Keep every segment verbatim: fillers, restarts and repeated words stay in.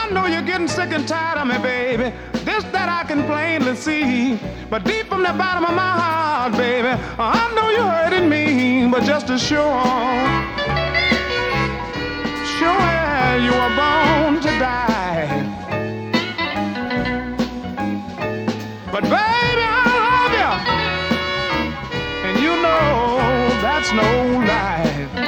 know you're getting sick and tired of me, baby. This that I can plainly see. But deep from the bottom of my heart, baby, I know you're hurting me. But just as sure, sure you were born to die. But baby, I love you, and you know that's no lie.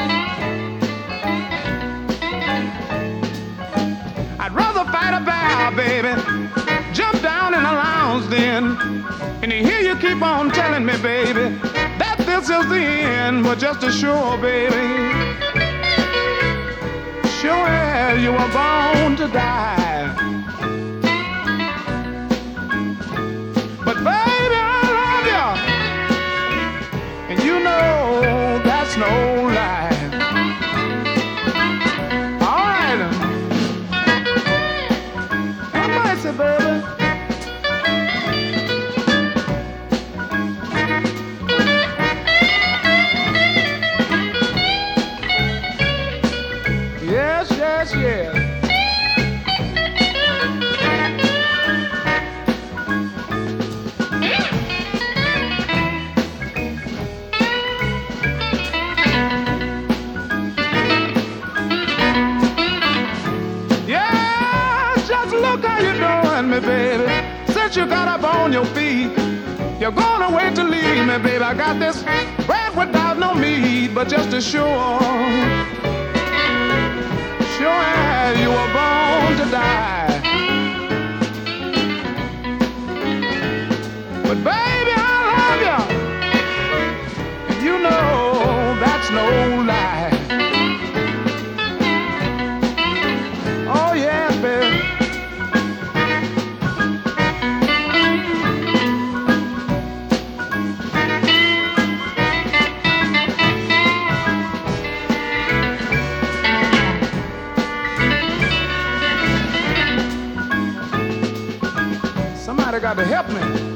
I'd rather fight a bear, baby, jump down in a lounge den, and here you keep on telling me, baby, that this is the end. But just as sure, baby, sure as you were born to die. But baby, I love you, and you know that's no lie. All right, have mercy, baby. Yes, yes, yes. Me, baby, since you got up on your feet, you're gonna wait to leave me, baby. I got this bread without no meat, but just as sure, sure as you were born to die. But baby, I love you, and you know that's no lie. Oh yeah, baby. Somebody got to help me.